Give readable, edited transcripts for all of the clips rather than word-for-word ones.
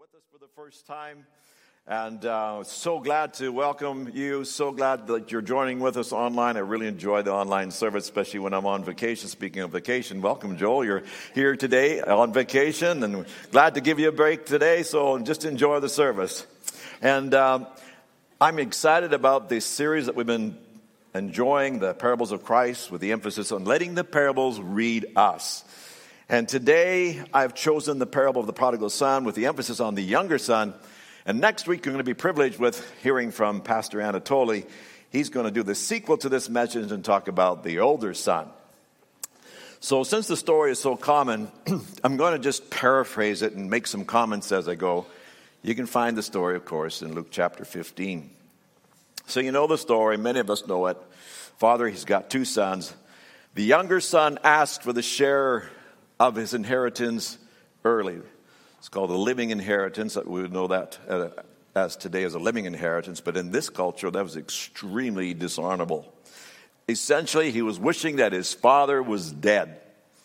with us for the first time, and so glad to welcome you. So glad that you're joining with us online. I really enjoy the online service, especially when I'm on vacation. Speaking of vacation, welcome, Joel. You're here today on vacation, and glad to give you a break today, so just enjoy the service. And I'm excited about this series that we've been enjoying, the Parables of Christ, with the emphasis on letting the parables read us. And today, I've chosen the parable of the prodigal son with the emphasis on the younger son. And next week, you're going to be privileged with hearing from Pastor Anatoly. He's going to do the sequel to this message and talk about the older son. So since the story is so common, I'm going to just paraphrase it and make some comments as I go. You can find the story, of course, in Luke chapter 15. So you know the story. Many of us know it. Father, he's got two sons. The younger son asked for the share of his inheritance early. It's called a living inheritance. We would know that as today as a living inheritance, but in this culture, that was extremely dishonorable. Essentially, he was wishing that his father was dead.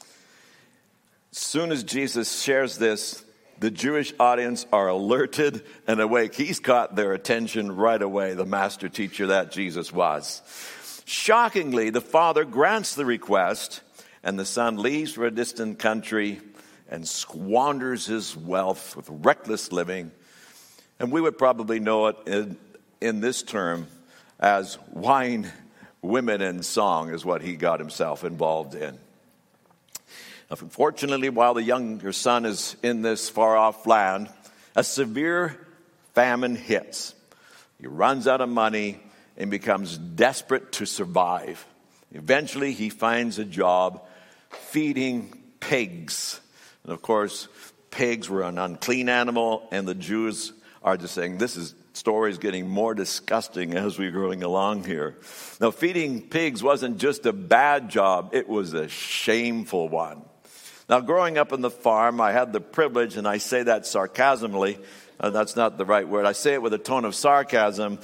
As soon as Jesus shares this, the Jewish audience are alerted and awake. He's caught their attention right away, the master teacher that Jesus was. Shockingly, the father grants the request, and the son leaves for a distant country and squanders his wealth with reckless living. And we would probably know it in this term as wine, women, and song is what he got himself involved in. Unfortunately, while the younger son is in this far-off land, a severe famine hits. He runs out of money and becomes desperate to survive. Eventually, he finds a job feeding pigs. And of course, pigs were an unclean animal, and the Jews are just saying, this story is getting more disgusting as we're going along here. Now, feeding pigs wasn't just a bad job, it was a shameful one. Now, growing up on the farm, I had the privilege, and I say that sarcasmically, that's not the right word, I say it with a tone of sarcasm,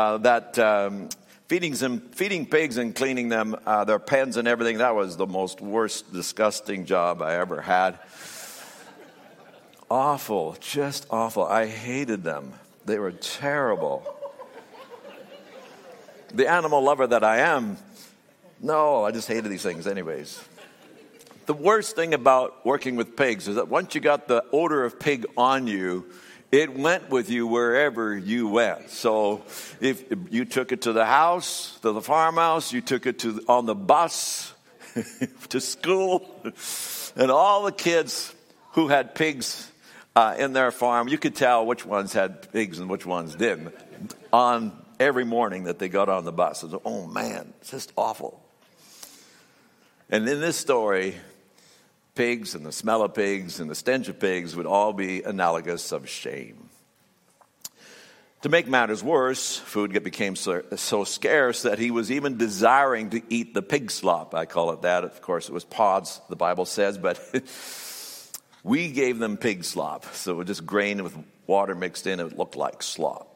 Feeding pigs and cleaning them, their pens and everything, that was the most worst, disgusting job I ever had. Awful, just awful. I hated them. They were terrible. The animal lover that I am, no, I just hated these things anyways. The worst thing about working with pigs is that once you got the odor of pig on you, it went with you wherever you went. So if you took it to the house, to the farmhouse, you took it on the bus to school, and all the kids who had pigs in their farm, you could tell which ones had pigs and which ones didn't on every morning that they got on the bus. It was, oh man, it's just awful. And in this story, pigs and the smell of pigs and the stench of pigs would all be analogous of shame. To make matters worse, food became so scarce that he was even desiring to eat the pig slop. I call it that. Of course, it was pods, the Bible says, but we gave them pig slop. So it was just grain with water mixed in. It looked like slop.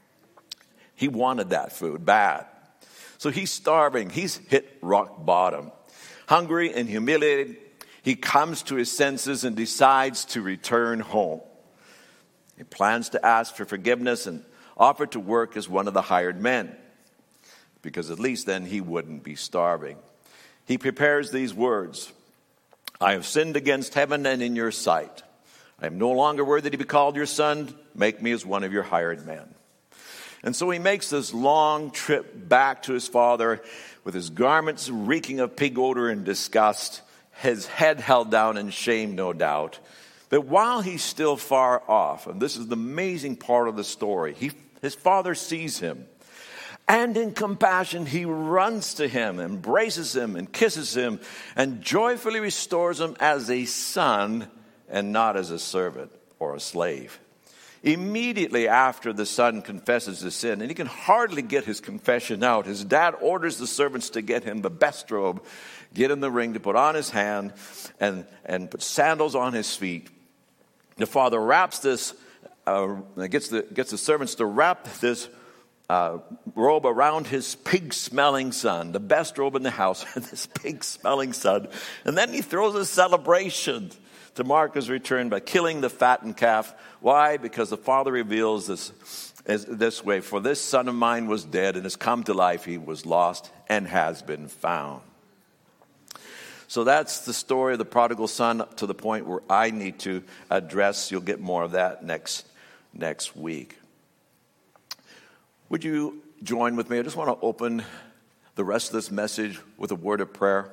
He wanted that food bad. So he's starving. He's hit rock bottom. Hungry and humiliated, he comes to his senses and decides to return home. He plans to ask for forgiveness and offer to work as one of the hired men, because at least then he wouldn't be starving. He prepares these words, I have sinned against heaven and in your sight. I am no longer worthy to be called your son. Make me as one of your hired men. And so he makes this long trip back to his father with his garments reeking of pig odor and disgust, his head held down in shame, no doubt. But while he's still far off, and this is the amazing part of the story, his father sees him. And in compassion, he runs to him, embraces him, and kisses him, and joyfully restores him as a son and not as a servant or a slave. Immediately after the son confesses his sin, and he can hardly get his confession out, his dad orders the servants to get him the best robe, get him the ring to put on his hand, and put sandals on his feet. The father wraps this, gets the servants to wrap this robe around his pig-smelling son, the best robe in the house, this pig-smelling son. And then he throws a celebration to mark his return by killing the fattened calf. Why? Because the Father reveals this way. For this son of mine was dead and has come to life. He was lost and has been found. So that's the story of the prodigal son up to the point where I need to address. You'll get more of that next week. Would you join with me? I just want to open the rest of this message with a word of prayer.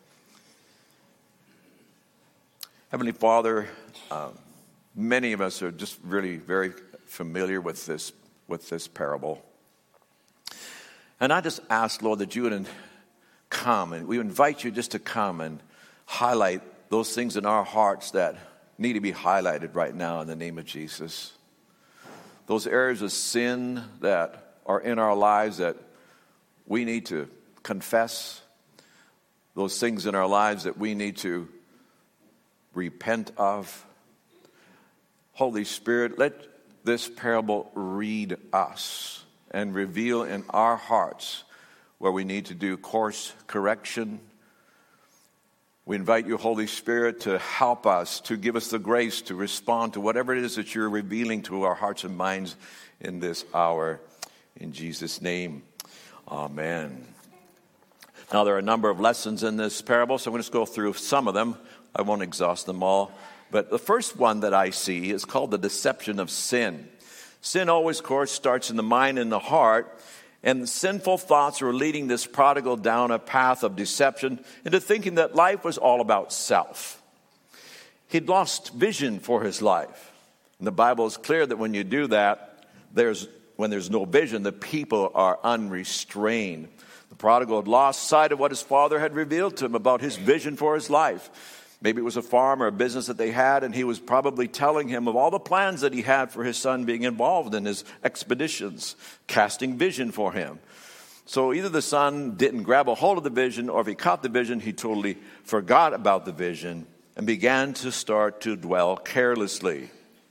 Heavenly Father, many of us are just really very familiar with this parable. And I just ask, Lord, that you would come, and we invite you just to come and highlight those things in our hearts that need to be highlighted right now in the name of Jesus. Those areas of sin that are in our lives that we need to confess. Those things in our lives that we need to repent of. Holy Spirit, let this parable read us and reveal in our hearts where we need to do course correction. We invite you, Holy Spirit, to help us, to give us the grace to respond to whatever it is that you're revealing to our hearts and minds in this hour. In Jesus' name, amen. Now, there are a number of lessons in this parable, so I'm going to just go through some of them. I won't exhaust them all. But the first one that I see is called the deception of sin. Sin always, of course, starts in the mind and the heart. And sinful thoughts were leading this prodigal down a path of deception into thinking that life was all about self. He'd lost vision for his life. And the Bible is clear that when you do that, when there's no vision, the people are unrestrained. The prodigal had lost sight of what his father had revealed to him about his vision for his life. Maybe it was a farm or a business that they had, and he was probably telling him of all the plans that he had for his son being involved in his expeditions, casting vision for him. So either the son didn't grab a hold of the vision, or if he caught the vision, he totally forgot about the vision and began to start to dwell carelessly.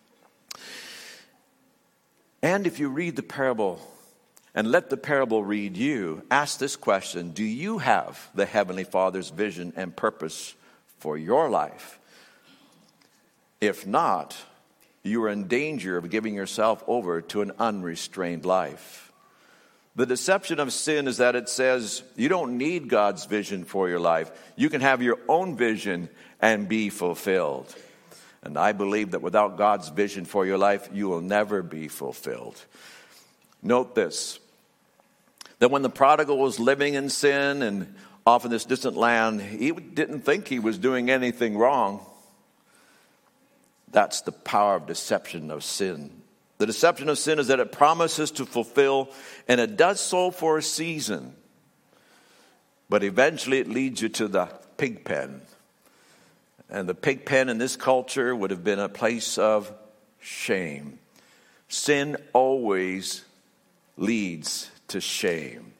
And if you read the parable, and let the parable read you, ask this question: do you have the Heavenly Father's vision and purpose for your life? If not, you are in danger of giving yourself over to an unrestrained life. The deception of sin is that it says you don't need God's vision for your life. You can have your own vision and be fulfilled. And I believe that without God's vision for your life, you will never be fulfilled. Note this, that when the prodigal was living in sin and off in this distant land, he didn't think he was doing anything wrong. That's the power of deception of sin. The deception of sin is that it promises to fulfill, and it does so for a season. But eventually it leads you to the pig pen. And the pig pen in this culture would have been a place of shame. Sin always leads to shame.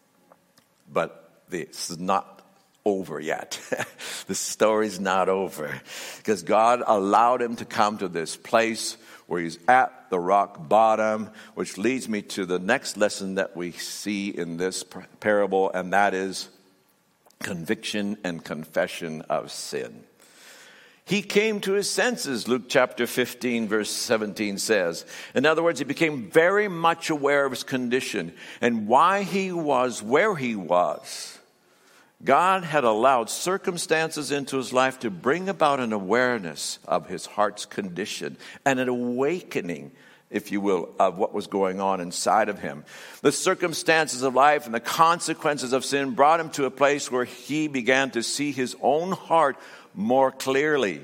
But this is not over yet. The story's not over. Because God allowed him to come to this place where he's at the rock bottom, which leads me to the next lesson that we see in this parable, and that is conviction and confession of sin. He came to his senses, Luke chapter 15, verse 17 says. In other words, he became very much aware of his condition and why he was where he was. God had allowed circumstances into his life to bring about an awareness of his heart's condition and an awakening, if you will, of what was going on inside of him. The circumstances of life and the consequences of sin brought him to a place where he began to see his own heart more clearly.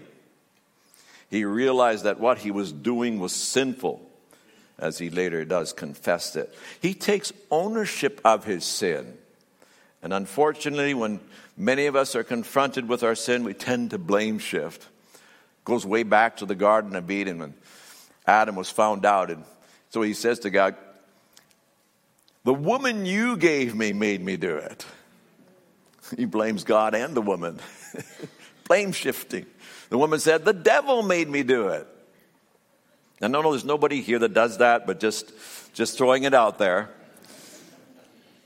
He realized that what he was doing was sinful, as he later does confess it. He takes ownership of his sin. And unfortunately, when many of us are confronted with our sin, we tend to blame shift. It goes way back to the Garden of Eden when Adam was found out. And so he says to God, "The woman you gave me made me do it." He blames God and the woman. Blame shifting. The woman said, "The devil made me do it." And no, there's nobody here that does that, but just throwing it out there.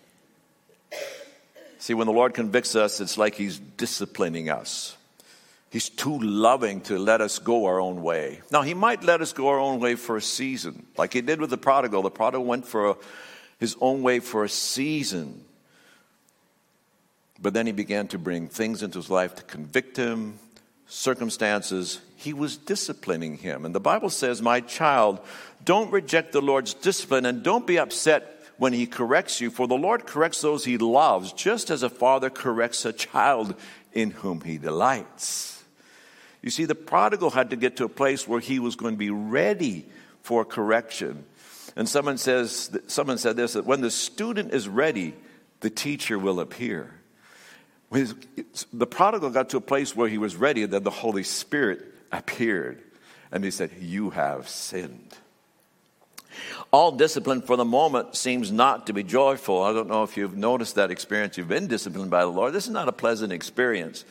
See, when the Lord convicts us, it's like he's disciplining us. He's too loving to let us go our own way. Now, he might let us go our own way for a season, like he did with the prodigal. The prodigal went for his own way for a season. But then he began to bring things into his life to convict him, circumstances. He was disciplining him. And the Bible says, my child, don't reject the Lord's discipline and don't be upset when he corrects you, for the Lord corrects those he loves, just as a father corrects a child in whom he delights. You see, the prodigal had to get to a place where he was going to be ready for correction. And someone said this, that when the student is ready, the teacher will appear. The prodigal got to a place where he was ready, that the Holy Spirit appeared. And he said, you have sinned. All discipline for the moment seems not to be joyful. I don't know if you've noticed that experience. You've been disciplined by the Lord. This is not a pleasant experience.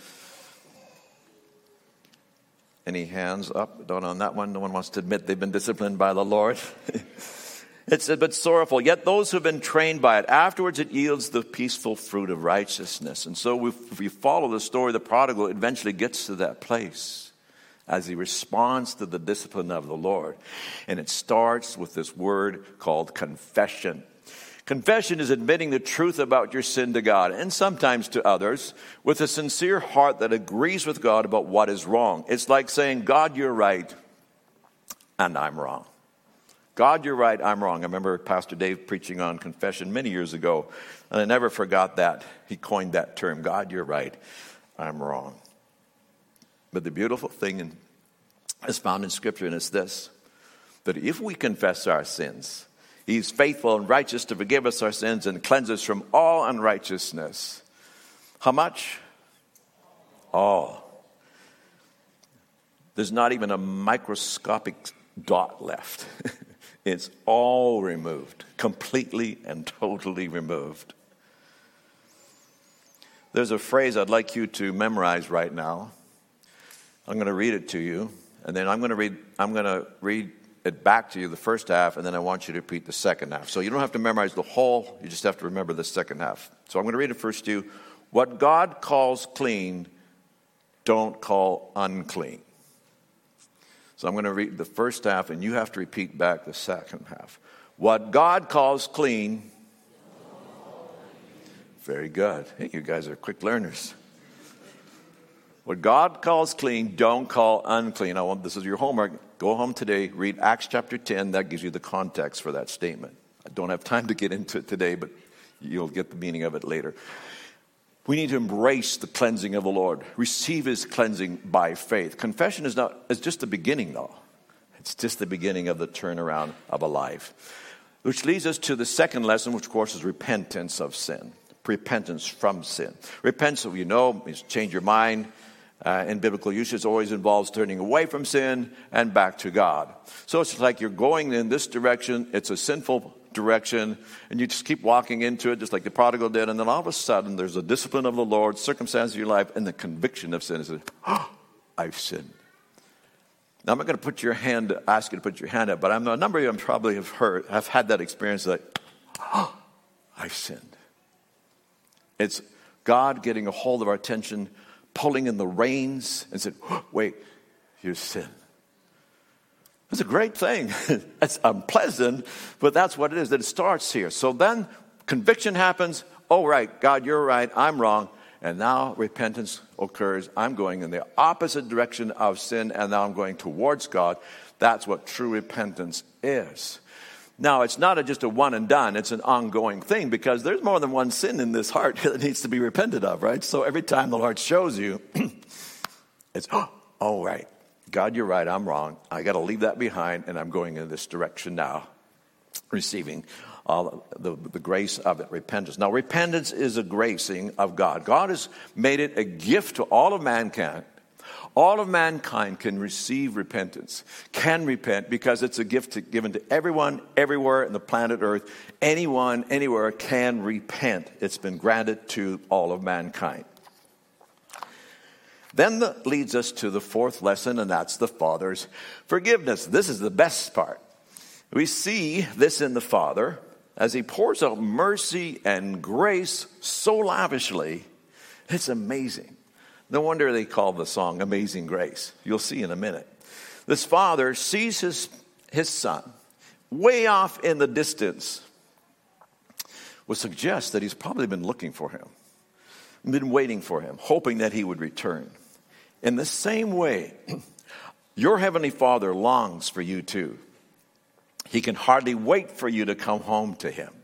Any hands up? Don't on that one. No one wants to admit they've been disciplined by the Lord. It's a bit sorrowful. Yet those who have been trained by it, afterwards it yields the peaceful fruit of righteousness. And so if we follow the story, the prodigal eventually gets to that place as he responds to the discipline of the Lord. And it starts with this word called confession. Confession is admitting the truth about your sin to God, and sometimes to others, with a sincere heart that agrees with God about what is wrong. It's like saying, God, you're right, and I'm wrong. God, you're right, I'm wrong. I remember Pastor Dave preaching on confession many years ago, and I never forgot that. He coined that term, God, you're right, I'm wrong. But the beautiful thing is found in Scripture, and it's this, that if we confess our sins, He's faithful and righteous to forgive us our sins and cleanse us from all unrighteousness. How much? All. There's not even a microscopic dot left. It's all removed, completely and totally removed. There's a phrase I'd like you to memorize right now. I'm going to read it to you, and then I'm going to read it back to you, the first half, and then I want you to repeat the second half. So you don't have to memorize the whole, you just have to remember the second half. So I'm going to read it first to you. What God calls clean, don't call unclean. So I'm going to read the first half, and you have to repeat back the second half. What God calls clean. Very good. Hey, you guys are quick learners. What God calls clean, don't call unclean. This is your homework. Go home today, read Acts chapter 10. That gives you the context for that statement. I don't have time to get into it today, but you'll get the meaning of it later. We need to embrace the cleansing of the Lord. Receive His cleansing by faith. Confession is just the beginning, though. It's just the beginning of the turnaround of a life. Which leads us to the second lesson, which of course is repentance of sin. Repentance from sin. Repent, so you know, means change your mind. In biblical usage, always involves turning away from sin and back to God. So it's like you're going in this direction. It's a sinful direction, and you just keep walking into it, just like the prodigal did. And then all of a sudden, there's a discipline of the Lord, circumstances of your life, and the conviction of sin. Is I've sinned. Now, I'm not going to ask you to put your hand up, but a number of you probably have had that experience like, I've sinned. It's God getting a hold of our attention, pulling in the reins and said, wait, you sin. It's a great thing. It's unpleasant, but that's what it is, that it starts here. So then conviction happens. Oh, right, God, you're right, I'm wrong. And now repentance occurs. I'm going in the opposite direction of sin, and now I'm going towards God. That's what true repentance is. Now, it's not just a one and done. It's an ongoing thing, because there's more than one sin in this heart that needs to be repented of, right? So every time the Lord shows you, it's, oh, right. God, you're right. I'm wrong. I got to leave that behind, and I'm going in this direction now, receiving the grace of it, repentance. Now, repentance is a gracing of God. God has made it a gift to all of mankind. All of mankind can receive repentance, can repent, because it's a gift given to everyone, everywhere in the planet Earth. Anyone, anywhere can repent. It's been granted to all of mankind. Then that leads us to the fourth lesson, and that's the Father's forgiveness. This is the best part. We see this in the Father as He pours out mercy and grace so lavishly. It's amazing. No wonder they call the song Amazing Grace. You'll see in a minute. This father sees his son way off in the distance, would suggest that he's probably been looking for him, been waiting for him, hoping that he would return. In the same way, your heavenly Father longs for you too. He can hardly wait for you to come home to him.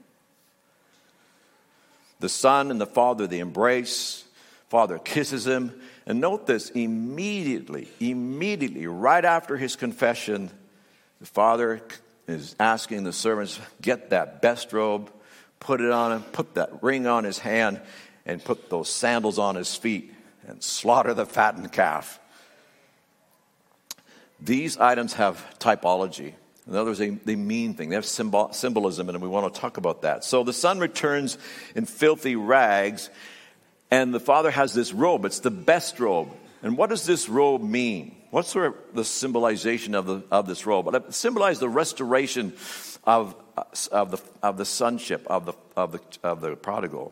The son and the father, they embrace. Father kisses him. And note this, immediately, right after his confession, the father is asking the servants, get that best robe, put it on him, put that ring on his hand, and put those sandals on his feet, and slaughter the fattened calf. These items have typology. In other words, they mean things. They have symbolism, and we want to talk about that. So the son returns in filthy rags, and the father has this robe. It's the best robe. And what does this robe mean? What's sort of the symbolization of this robe? It symbolizes the restoration of the sonship of the prodigal.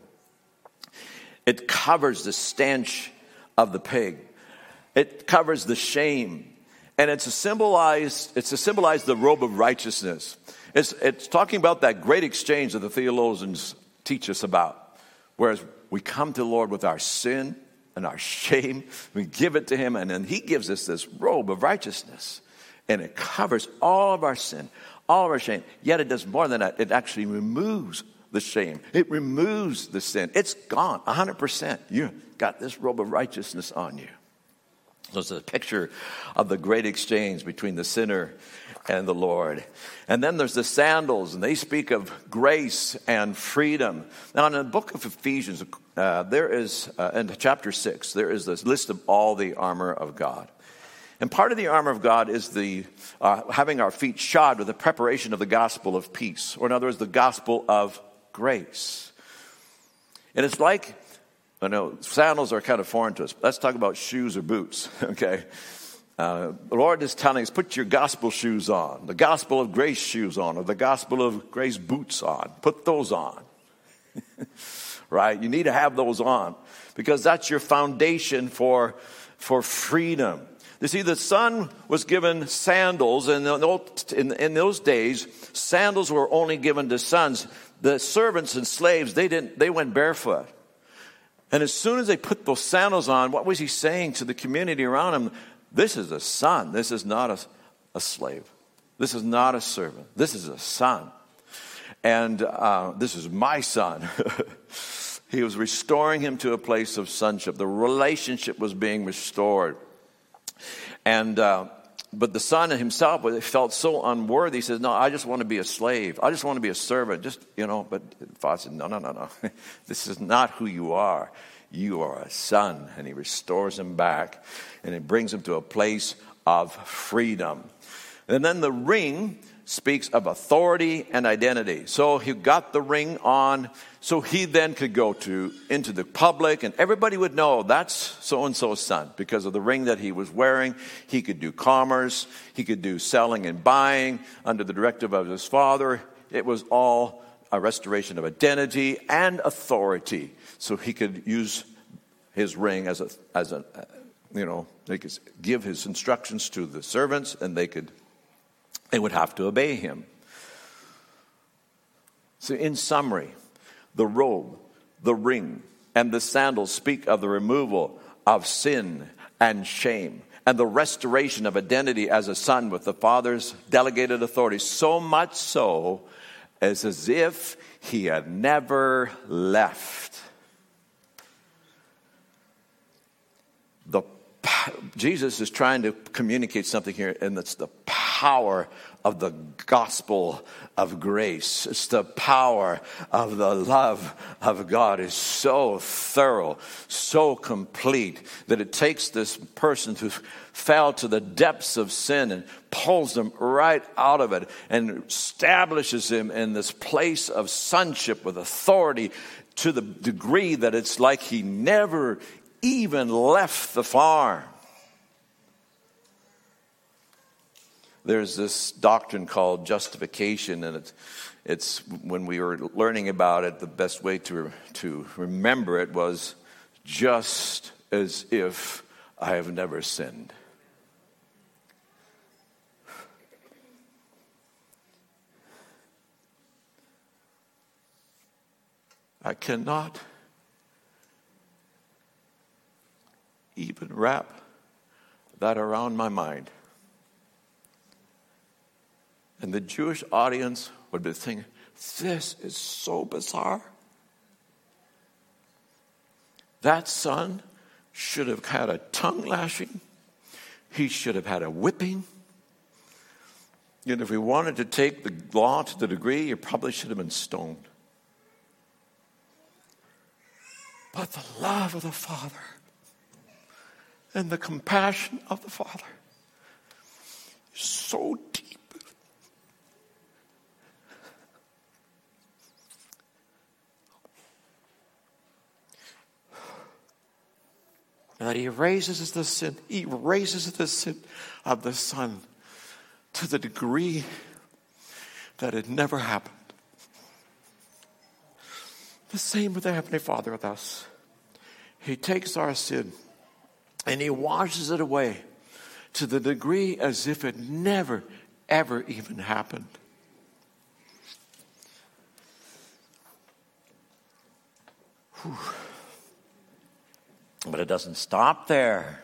It covers the stench of the pig. It covers the shame. And it's to symbolize the robe of righteousness. It's talking about that great exchange that the theologians teach us about. Whereas we come to the Lord with our sin and our shame, we give it to him, and then he gives us this robe of righteousness. And it covers all of our sin, all of our shame. Yet it does more than that. It actually removes the shame. It removes the sin. It's gone, 100%. You've got this robe of righteousness on you. So it's a picture of the great exchange between the sinner and the Lord. And then there's the sandals, and they speak of grace and freedom. Now, in the book of Ephesians, there is, in chapter 6, there is this list of all the armor of God. And part of the armor of God is the having our feet shod with the preparation of the gospel of peace, or in other words, the gospel of grace. And it's like, I know sandals are kind of foreign to us. Let's talk about shoes or boots, okay? The Lord is telling us, put your gospel shoes on, the gospel of grace shoes on, or the gospel of grace boots on. Put those on, right? You need to have those on because that's your foundation for freedom. You see, the son was given sandals, and in those days, sandals were only given to sons. The servants and slaves, they went barefoot. And as soon as they put those sandals on, what was he saying to the community around him? This is a son. This is not a slave. This is not a servant. This is a son. And this is my son. He was restoring him to a place of sonship. The relationship was being restored. And but the son himself felt so unworthy. He says, no, I just want to be a slave. I just want to be a servant. But Father said, no. This is not who you are. You are a son. And he restores him back. And it brings him to a place of freedom. And then the ring speaks of authority and identity. So he got the ring on, so he then could go into the public, and everybody would know that's so-and-so's son. Because of the ring that he was wearing, he could do commerce, he could do selling and buying under the directive of his father. It was all a restoration of identity and authority. So he could use his ring as a they could give his instructions to the servants, and they would have to obey him. So in summary, the robe, the ring, and the sandals speak of the removal of sin and shame and the restoration of identity as a son with the father's delegated authority, so much so as if he had never left. Jesus is trying to communicate something here, and it's the power of the gospel of grace. It's the power of the love of God is so thorough, so complete, that it takes this person who fell to the depths of sin and pulls them right out of it and establishes him in this place of sonship with authority to the degree that it's like he never even left the farm. There's this doctrine called justification, and it's when we were learning about it, the best way to remember it was just as if I have never sinned. I cannot even wrap that around my mind. And the Jewish audience would be thinking, this is so bizarre. That son should have had a tongue lashing. He should have had a whipping. And if we wanted to take the law to the degree, he probably should have been stoned. But the love of the Father and the compassion of the Father is so deep. That he erases the sin of the Son to the degree that it never happened. The same with the Heavenly Father with us. He takes our sin and he washes it away to the degree as if it never, ever even happened. Whew. But it doesn't stop there.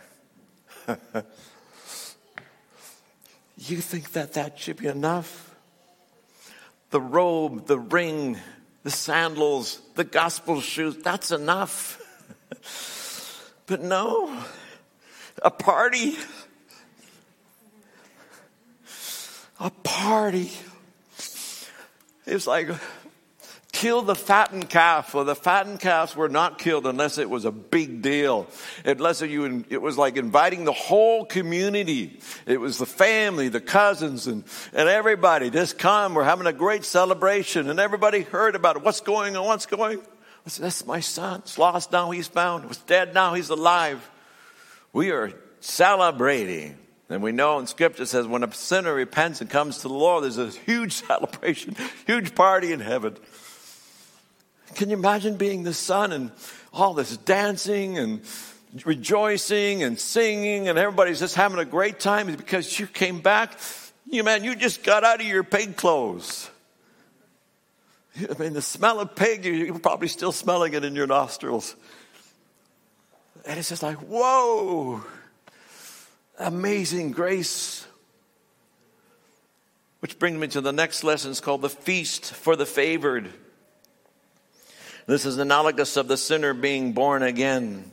You think that should be enough? The robe, the ring, the sandals, the gospel shoes, that's enough. But no, a party. It's like, kill the fattened calf. Well, the fattened calves were not killed unless it was a big deal. It was like inviting the whole community. It was the family, the cousins, and everybody. Just come. We're having a great celebration. And everybody heard about it. What's going on? I said, that's my son. He's lost, now he's found. He was dead, now he's alive. We are celebrating. And we know in Scripture says when a sinner repents and comes to the Lord, there's a huge celebration, huge party in heaven. Can you imagine being the son and all this dancing and rejoicing and singing and everybody's just having a great time because you came back? You just got out of your pig clothes. I mean, the smell of pig, you're probably still smelling it in your nostrils. And it's just like, whoa, amazing grace. Which brings me to the next lesson. It's called the Feast for the Favored. This is analogous of the sinner being born again.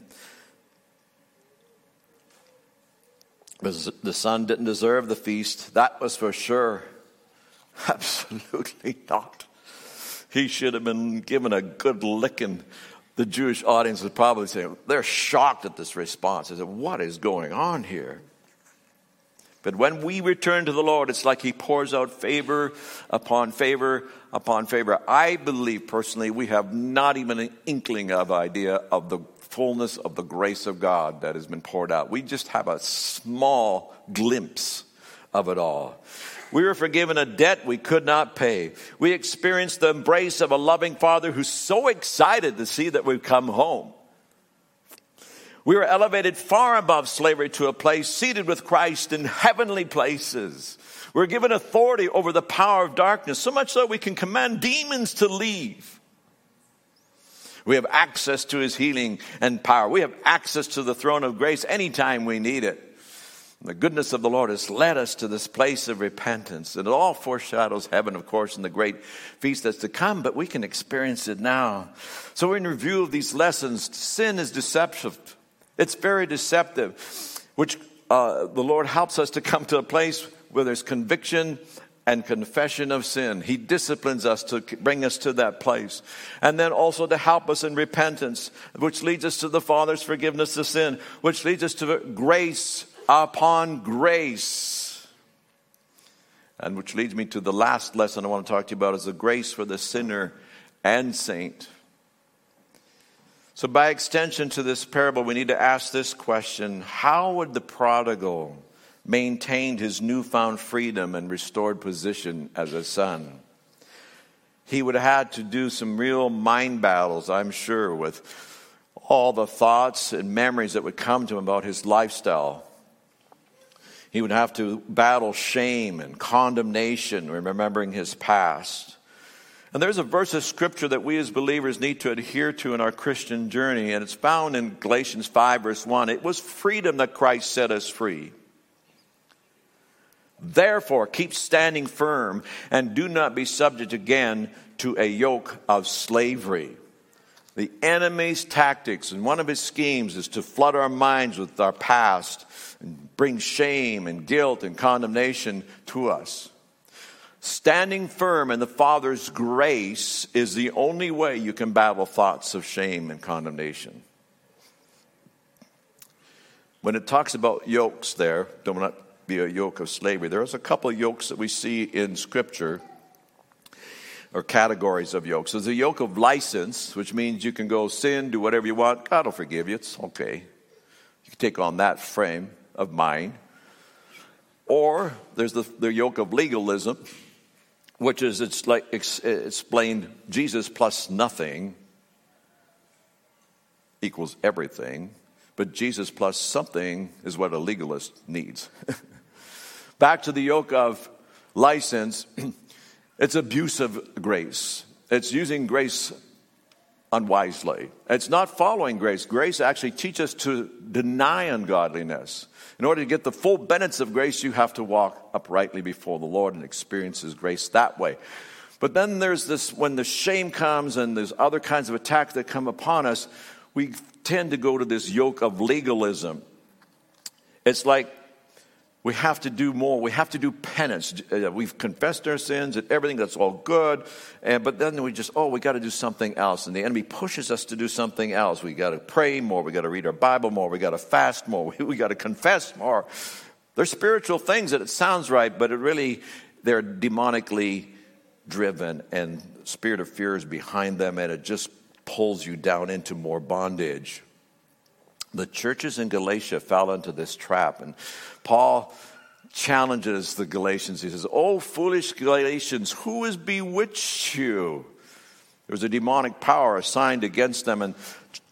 The son didn't deserve the feast. That was for sure. Absolutely not. He should have been given a good licking. The Jewish audience would probably say, they're shocked at this response. They said, what is going on here? But when we return to the Lord, it's like he pours out favor upon favor upon favor. I believe personally we have not even an inkling of idea of the fullness of the grace of God that has been poured out. We just have a small glimpse of it all. We were forgiven a debt we could not pay. We experienced the embrace of a loving Father who's so excited to see that we've come home. We were elevated far above slavery to a place seated with Christ in heavenly places. We're given authority over the power of darkness, so much so we can command demons to leave. We have access to his healing and power. We have access to the throne of grace anytime we need it. The goodness of the Lord has led us to this place of repentance. And it all foreshadows heaven, of course, and the great feast that's to come, but we can experience it now. So in review of these lessons, sin is deceptive. It's very deceptive, which the Lord helps us to come to a place where there's conviction and confession of sin. He disciplines us to bring us to that place. And then also to help us in repentance, which leads us to the Father's forgiveness of sin, which leads us to grace upon grace. And which leads me to the last lesson I want to talk to you about is the grace for the sinner and saint. So by extension to this parable, we need to ask this question: how would the prodigal maintain his newfound freedom and restored position as a son? He would have had to do some real mind battles, I'm sure, with all the thoughts and memories that would come to him about his lifestyle. He would have to battle shame and condemnation, remembering his past. And there's a verse of Scripture that we as believers need to adhere to in our Christian journey, and it's found in Galatians 5, verse 1. It was freedom that Christ set us free. Therefore, keep standing firm and do not be subject again to a yoke of slavery. The enemy's tactics, and one of his schemes, is to flood our minds with our past and bring shame and guilt and condemnation to us. Standing firm in the Father's grace is the only way you can battle thoughts of shame and condemnation. When it talks about yokes there, do not be a yoke of slavery. There's a couple of yokes that we see in Scripture, or categories of yokes. There's a yoke of license, which means you can go sin, do whatever you want. God will forgive you. It's okay. You can take on that frame of mind. Or there's the yoke of legalism, which is, it's like explained, Jesus plus nothing equals everything. But Jesus plus something is what a legalist needs. Back to the yoke of license, it's abuse of grace. It's using grace unwisely. It's not following grace. Grace actually teaches us to deny ungodliness. In order to get the full benefits of grace, you have to walk uprightly before the Lord and experience His grace that way. But then there's this, when the shame comes and there's other kinds of attacks that come upon us, we tend to go to this yoke of legalism. It's like we have to do more. We have to do penance. We've confessed our sins and everything. That's all good. But then we just, we got to do something else. And the enemy pushes us to do something else. We got to pray more. We got to read our Bible more. We got to fast more. We got to confess more. They're spiritual things that it sounds right, but they're demonically driven. And the spirit of fear is behind them, and it just pulls you down into more bondage. The churches in Galatia fell into this trap, and Paul challenges the Galatians. He says, "Oh, foolish Galatians, who has bewitched you?" There was a demonic power assigned against them, and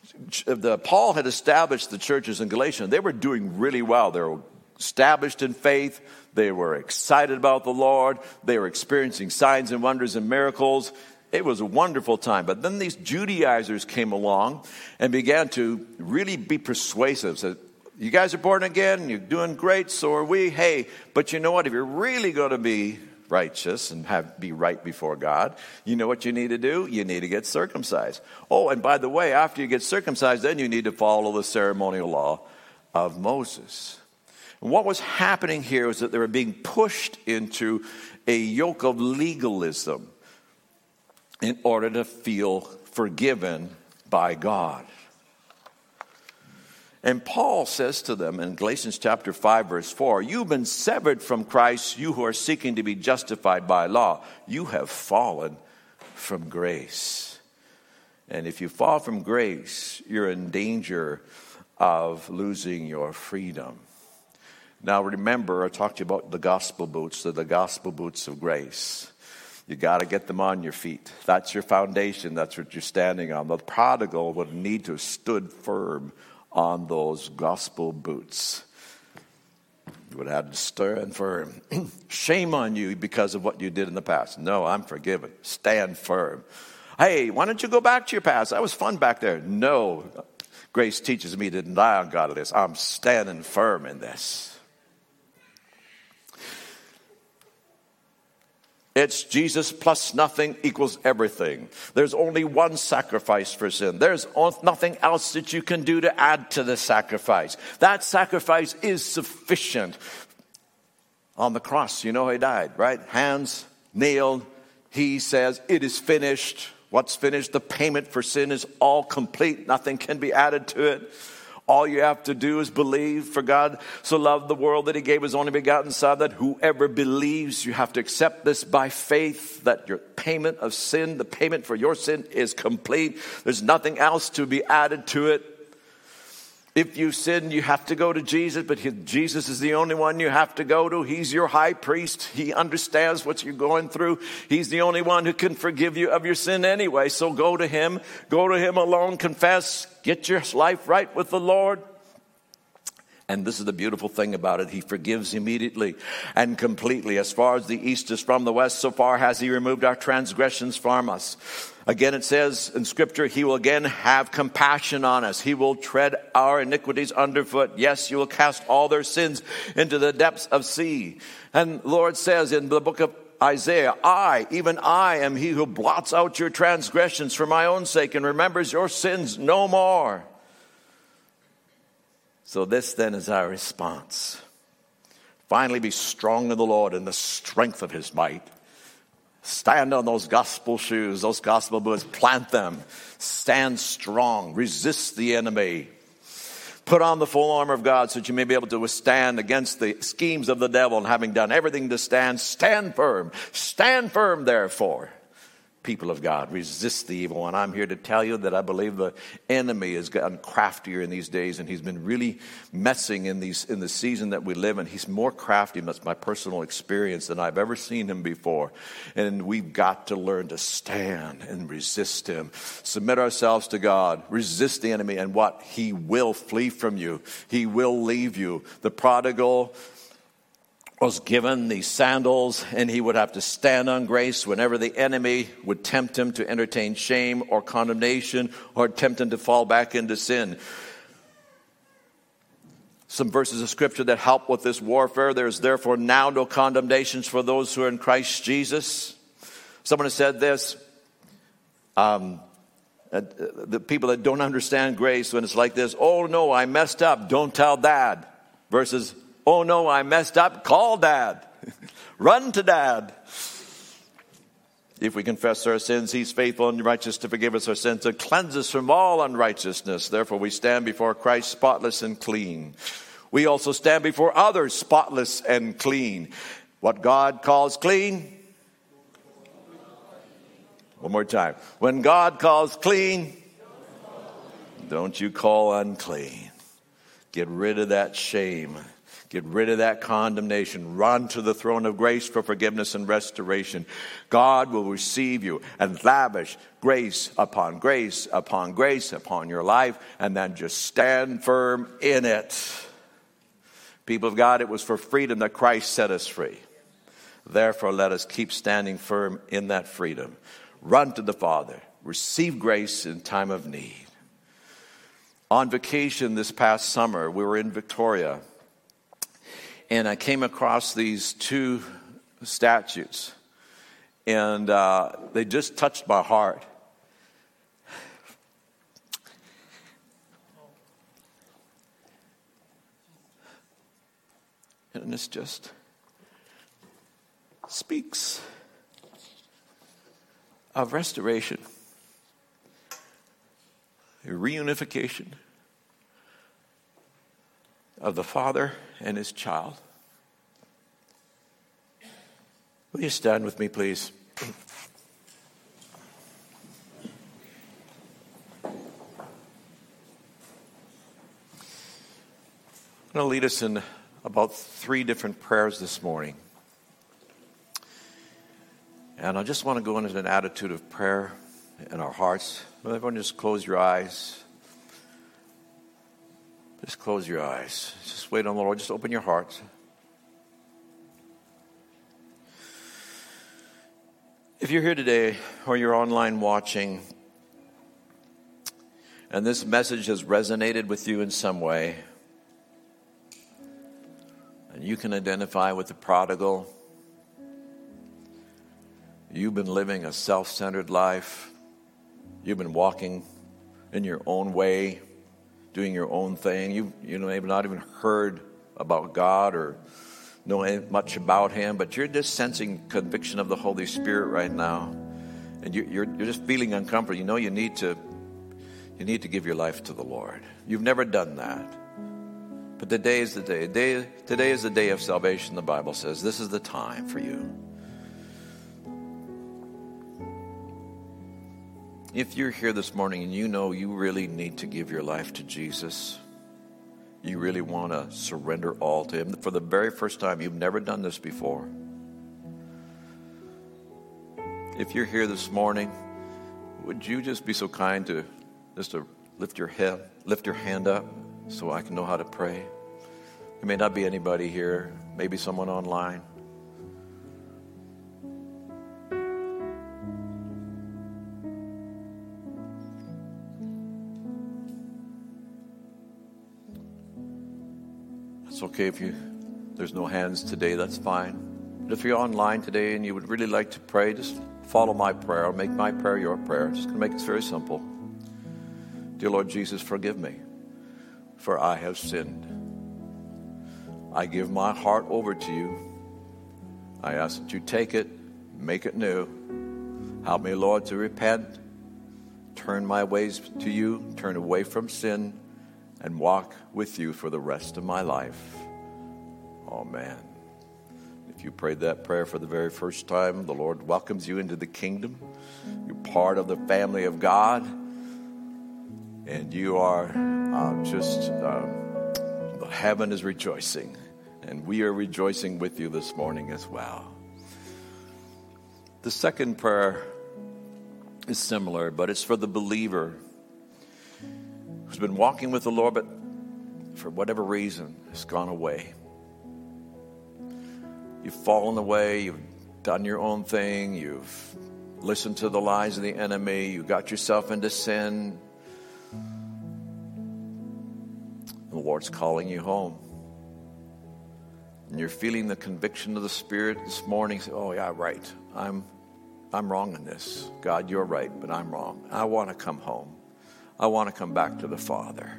Paul had established the churches in Galatia. They were doing really well. They were established in faith. They were excited about the Lord. They were experiencing signs and wonders and miracles. It was a wonderful time. But then these Judaizers came along and began to really be persuasive. Said, "You guys are born again. You're doing great. So are we. Hey, but you know what? If you're really going to be righteous and be right before God, you know what you need to do? You need to get circumcised. Oh, and by the way, after you get circumcised, then you need to follow the ceremonial law of Moses." And what was happening here was that they were being pushed into a yoke of legalism in order to feel forgiven by God. And Paul says to them in Galatians chapter 5, verse 4, "You've been severed from Christ, you who are seeking to be justified by law. You have fallen from grace." And if you fall from grace, you're in danger of losing your freedom. Now remember, I talked to you about the gospel boots. They're the gospel boots of grace. You got to get them on your feet. That's your foundation. That's what you're standing on. The prodigal would need to have stood firm on those gospel boots. You would have had to stand firm. Shame on you because of what you did in the past. No, I'm forgiven. Stand firm. Hey, why don't you go back to your past? That was fun back there. No, grace teaches me to deny ungodliness. I'm standing firm in this. It's Jesus plus nothing equals everything. There's only one sacrifice for sin. There's nothing else that you can do to add to the sacrifice. That sacrifice is sufficient. On the cross, you know He died, right? Hands nailed. He says, "It is finished." What's finished? The payment for sin is all complete. Nothing can be added to it. All you have to do is believe. For God so loved the world that He gave His only begotten Son, that whoever believes, you have to accept this by faith, that your payment of sin, the payment for your sin is complete. There's nothing else to be added to it. If you sin, you have to go to Jesus, but Jesus is the only one you have to go to. He's your high priest. He understands what you're going through. He's the only one who can forgive you of your sin anyway. So go to him. Go to him alone. Confess. Get your life right with the Lord. And this is the beautiful thing about it. He forgives immediately and completely. As far as the east is from the west, so far has he removed our transgressions from us. Again, it says in Scripture, he will again have compassion on us. He will tread our iniquities underfoot. Yes, you will cast all their sins into the depths of sea. And the Lord says in the book of Isaiah, even I am he who blots out your transgressions for my own sake and remembers your sins no more. So this then is our response. Finally, be strong in the Lord and the strength of his might. Stand on those gospel shoes, those gospel boots, plant them. Stand strong, resist the enemy. Put on the full armor of God so that you may be able to withstand against the schemes of the devil, and having done everything to stand, stand firm. Stand firm, therefore. People of God, resist the evil one. I'm here to tell you that I believe the enemy has gotten craftier in these days, and he's been really messing in the season that we live in. He's more crafty, that's my personal experience, than I've ever seen him before. And we've got to learn to stand and resist him. Submit ourselves to God. Resist the enemy, and what? He will flee from you. He will leave you. The prodigal was given these sandals, and he would have to stand on grace whenever the enemy would tempt him to entertain shame or condemnation or tempt him to fall back into sin. Some verses of Scripture that help with this warfare. There is therefore now no condemnations for those who are in Christ Jesus. Someone has said this, the people that don't understand grace, when it's like this, oh no, I messed up, don't tell dad. Versus, oh no, I messed up, call dad. Run to dad. If we confess our sins, he's faithful and righteous to forgive us our sins and cleanse us from all unrighteousness. Therefore we stand before Christ spotless and clean. We also stand before others spotless and clean. What God calls clean. One more time. When God calls clean, don't you call unclean. Get rid of that shame. Get rid of that condemnation. Run to the throne of grace for forgiveness and restoration. God will receive you and lavish grace upon grace upon grace upon your life, and then just stand firm in it. People of God, it was for freedom that Christ set us free. Therefore, let us keep standing firm in that freedom. Run to the Father. Receive grace in time of need. On vacation this past summer, we were in Victoria, and I came across these two statues, and they just touched my heart. And this just speaks of restoration, a reunification of the Father and his child. Will you stand with me, please? I'm going to lead us in about 3 different prayers this morning. And I just want to go into an attitude of prayer in our hearts. Everyone just close your eyes. Just close your eyes. Just wait on the Lord. Just open your hearts. If you're here today or you're online watching, and this message has resonated with you in some way, and you can identify with the prodigal, you've been living a self-centered life, you've been walking in your own way, doing your own thing, you have not even heard about God or know much about him, but you're just sensing conviction of the Holy Spirit right now, and you're just feeling uncomfortable. You need to give your life to the Lord. You've never done that, but today is the day. Today is the day of salvation. The Bible says this is the time for you. If you're here this morning and you know you really need to give your life to Jesus, You really want to surrender all to Him for the very first time. You've never done this before. If you're here this morning, would you just be so kind to lift your hand up so I can know how to pray? There may not be anybody here, maybe someone online. It's okay if there's no hands today, that's fine. But if you're online today and you would really like to pray, just follow my prayer. I'll make my prayer your prayer. I'm just going to make it very simple. Dear Lord Jesus, forgive me, for I have sinned. I give my heart over to you. I ask that you take it, make it new. Help me, Lord, to repent, turn my ways to you, turn away from sin, and walk with you for the rest of my life. Amen. If you prayed that prayer for the very first time, the Lord welcomes you into the kingdom. You're part of the family of God. And you are heaven is rejoicing. And we are rejoicing with you this morning as well. The second prayer is similar, but it's for the believer who's been walking with the Lord, but for whatever reason has gone away. You've fallen away, you've done your own thing, you've listened to the lies of the enemy, you got yourself into sin. The Lord's calling you home. And you're feeling the conviction of the Spirit this morning. Say, oh yeah, right. I'm wrong in this. God, you're right, but I'm wrong. I want to come home. I want to come back to the Father.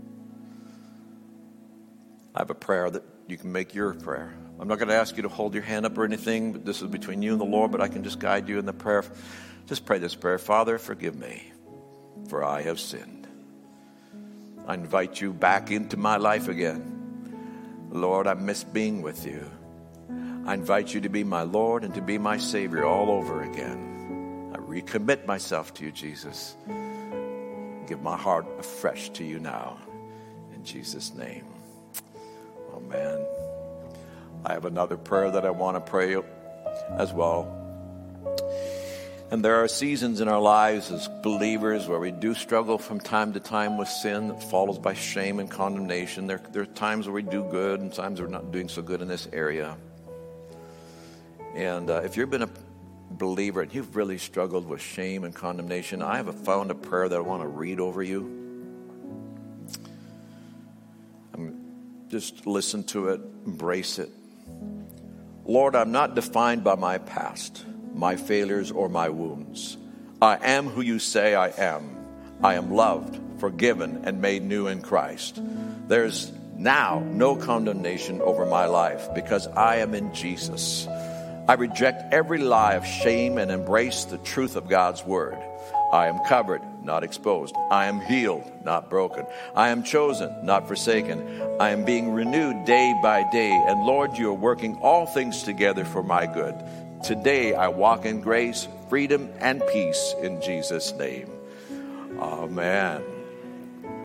I have a prayer that you can make your prayer. I'm not going to ask you to hold your hand up or anything, but this is between you and the Lord, but I can just guide you in the prayer. Just pray this prayer. Father, forgive me, for I have sinned. I invite you back into my life again. Lord, I miss being with you. I invite you to be my Lord and to be my Savior all over again. I recommit myself to you, Jesus. Give my heart afresh to you now. In Jesus' name. Amen. I have another prayer that I want to pray as well. And there are seasons in our lives as believers where we do struggle from time to time with sin that follows by shame and condemnation. There are times where we do good and times we're not doing so good in this area. And if you've been a believer and you've really struggled with shame and condemnation, I have found a prayer that I want to read over you. Just listen to it, embrace it. Lord, I'm not defined by my past, my failures, or my wounds. I am who you say I am. I am loved, forgiven, and made new in Christ. There's now no condemnation over my life because I am in Jesus. I reject every lie of shame and embrace the truth of God's word. I am covered, not exposed. I am healed, not broken. I am chosen, not forsaken. I am being renewed day by day. And Lord, you are working all things together for my good. Today I walk in grace, freedom, and peace in Jesus' name. Amen.